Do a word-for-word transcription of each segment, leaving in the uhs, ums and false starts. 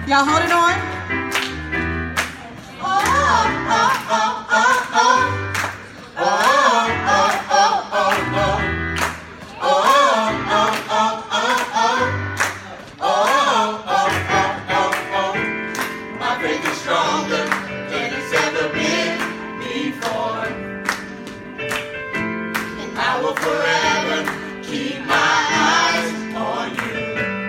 Y'all hold it on. Oh, oh, oh, oh, oh. Oh, oh, oh, oh, oh. Oh, oh, oh, oh, oh. Oh, oh, oh, oh, oh. My faith is stronger than it's ever been before. And I will forever keep my eyes on you.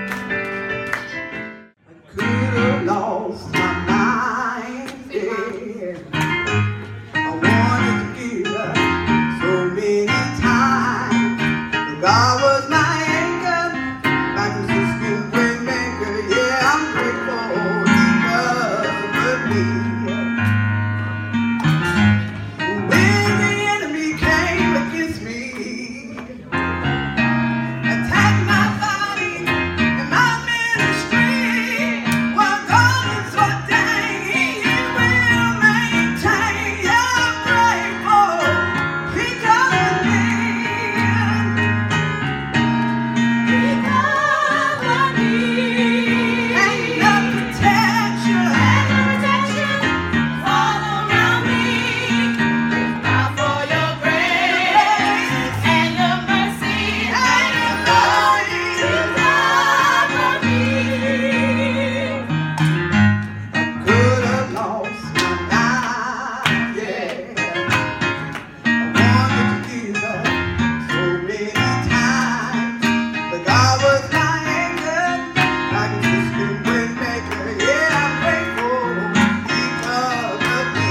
I could have lost my mind, yeah. I wanted to give up so many times, but God was my anchor, my consistent way maker. Yeah, I'm grateful He covered me. When the enemy came against me, attacked my body and my ministry, while God is ordained, He will maintain. Yeah, I'm grateful He covered me. He covered me. Ain't no protection, ain't no protection all around me. If not for your grace and your mercy and your love, you covered me. I could have lost my life, yeah. I wanted to give up so many times, but God was my anchor, my consistent way maker. Yeah, I'm grateful He covered me.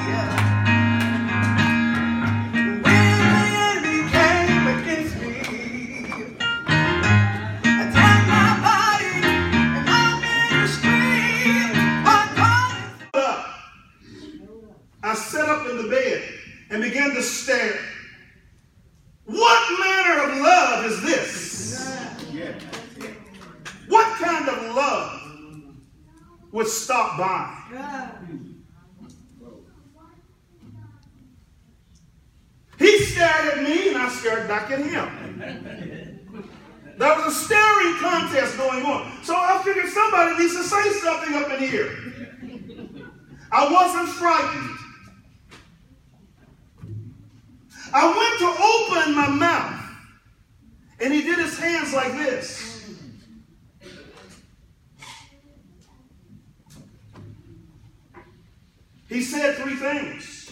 When the enemy came against me, attacked my body and my ministry, while God is up. I sat up in the bed and began to stare. What manner of love is this? What kind of love would stop by? He stared at me and I stared back at him. There was a staring contest going on. So I figured somebody needs to say something up in here. I wasn't frightened. I went to open my mouth, and he did his hands like this. He said three things.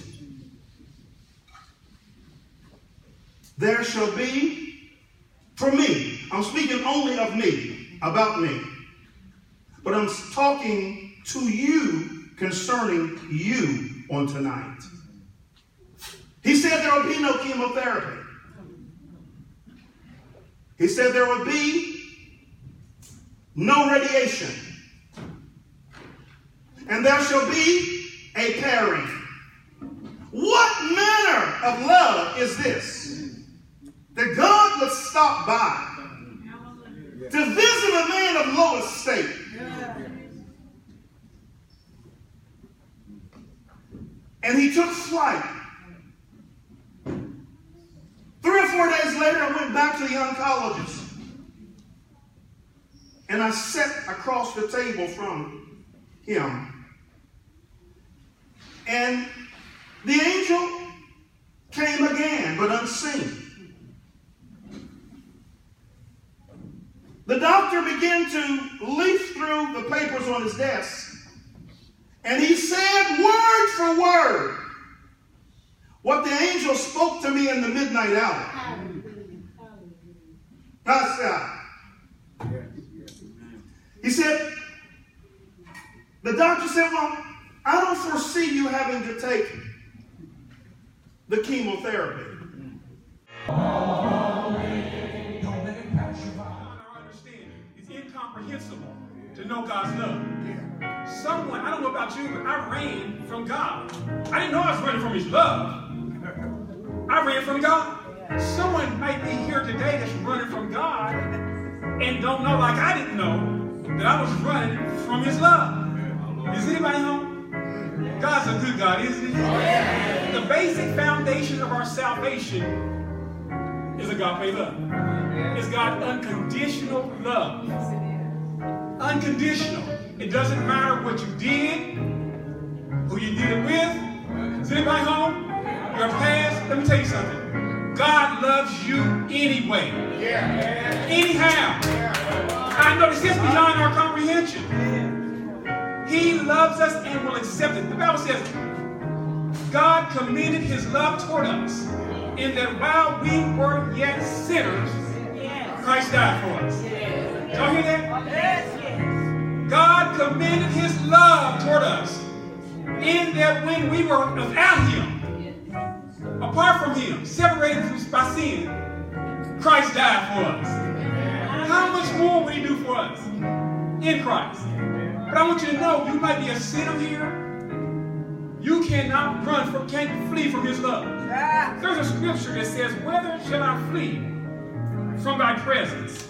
There shall be, for me, I'm speaking only of me, about me, but I'm talking to you concerning you on tonight. He said there would be no chemotherapy. He said there would be no radiation. And there shall be a pairing. What manner of love is this? That God would stop by to visit a man of low estate. And he took flight. Three or four days later, I went back to the oncologist. And I sat across the table from him. And the angel came again, but unseen. The doctor began to leaf through the papers on his desk. And he said word for word what the angel spoke to me in the midnight hour. Pastor. He said, the doctor said, well, I don't foresee you having to take the chemotherapy. Don't let it pass you by. I understand. It's incomprehensible to know God's love. Someone, I don't know about you, but I ran from God. I didn't know I was running from His love. I ran from God. Someone might be here today that's running from God and don't know, like I didn't know, that I was running from His love. Is anybody home? God's a good God, isn't He? The basic foundation of our salvation is agape love. It's God's unconditional love. unconditional. It doesn't matter what you did, who you did it with. Is anybody home? Your past. Let me tell you something. God loves you anyway. Anyhow. I know this is beyond our comprehension. He loves us and will accept it. The Bible says, God commended his love toward us in that while we were yet sinners, Christ died for us. Y'all hear that? God commended his love toward us in that when we were without him, apart from him, separated by sin, Christ died for us. How much more will he do for us in Christ? But I want you to know, you might be a sinner here. You cannot run from, can't flee from his love. There's a scripture that says, "Whether shall I flee from thy presence?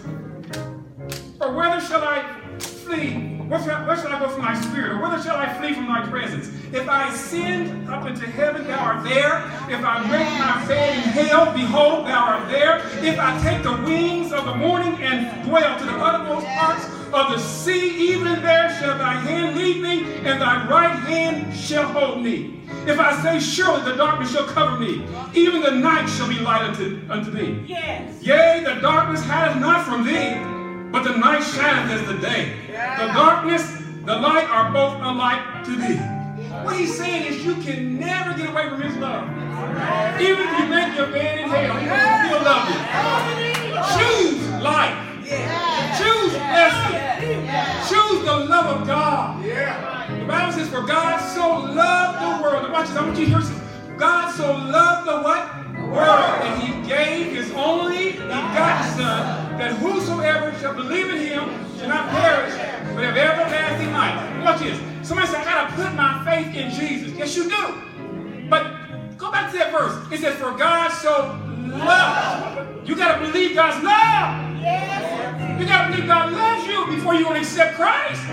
Or whether shall I flee, where shall, where shall I go from thy spirit? Or whether shall I flee from thy presence? If I ascend up into heaven, thou art there. If I make my bed in hell, behold, thou art there. If I take the wings of the morning and dwell to the uttermost parts of the sea, even there shall thy hand lead me, and thy right hand shall hold me. If I say, surely the darkness shall cover me, even the night shall be light unto, unto thee. Yes. Yea, the darkness hideth not from thee, but the night shineth as the day. Yeah. The darkness, the light are both alike to thee." What he's saying is you can never get away from his love. Even if you make your bed in hell, he will still love you. Choose life. Choose blessing. Choose the love of God. The Bible says, "For God so loved the world." Now watch this. I want you to hear this. God so loved the what? World. And he gave his only begotten Son, that whosoever shall believe in him shall not perish, but have everlasting life. Watch this. Somebody said, "I gotta put my faith in Jesus." Yes, you do. But go back to that verse. It says, "For God so loved." You gotta believe God's love. You gotta believe God loves you before you want to accept Christ.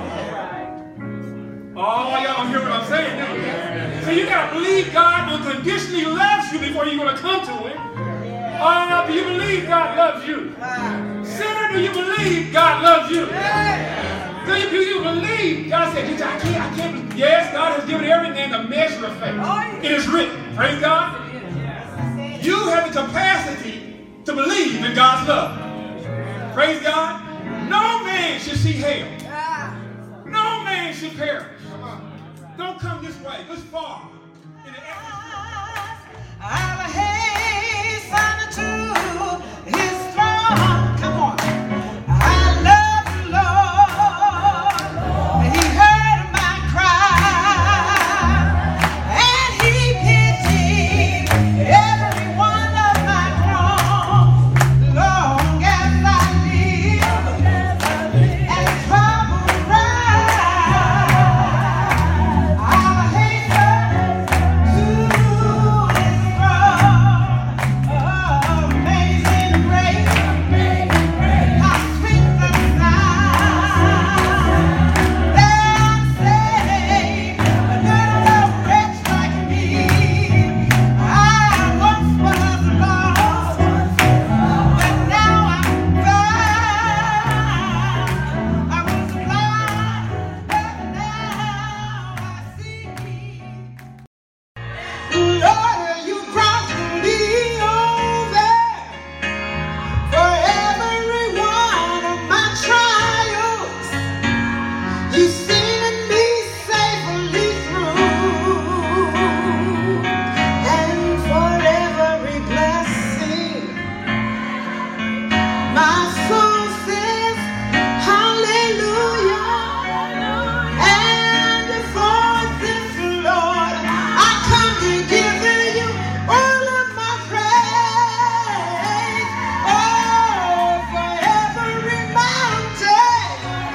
Oh, y'all don't hear what I'm saying, do you? So you gotta believe God unconditionally loves you before you're gonna come to him. Oh, do you believe God loves you? Sinner, do you believe God loves you? Do you, do you believe? God said, I can't, I can't. Yes, God has given everything a measure of faith. It is written. Praise God. You have the capacity to believe in God's love. Praise God. No man should see hell. No man should perish. Don't come this way, this far. In the I'll hasten to his throne. Come on. I love the Lord. He heard my cry, and he pitied every one of my groans. Long as I live, and trouble rise, I'll hasten to his throne. Amazing grace, how sweet the sound that saved another wretch like me. I once was lost, but now I'm found. I was blind, but now I see. Lord, you brought me over for every one of my trials. You seen me safely through, and for every blessing, my soul says hallelujah. And for this, Lord, I come to give you all of my praise. Oh, for every mountain,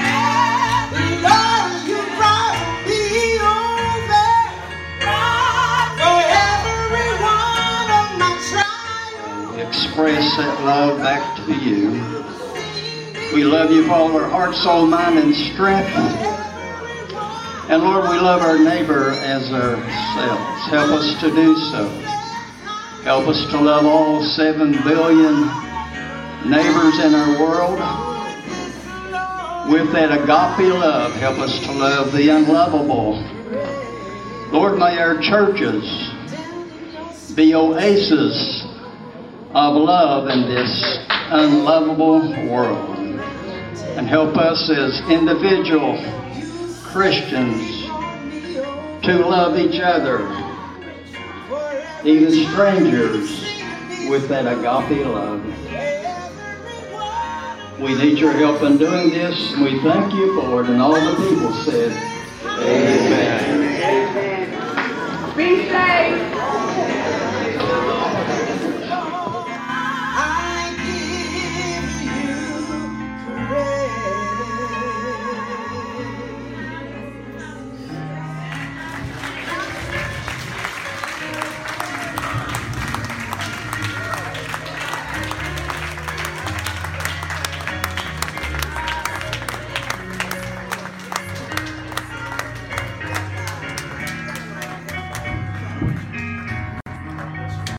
Lord, you brought me over. For every one of my trials. Express that love back to you. We love you with all our heart, soul, mind, and strength. And Lord, we love our neighbor as ourselves. Help us to do so. Help us to love all seven billion neighbors in our world. with that agape love, help us to love the unlovable. Lord, may our churches be oases of love in this unlovable world. And help us as individual Christians to love each other, even strangers, with that agape love. We need your help in doing this, and we thank you for it. And all the people said, Amen. Be safe.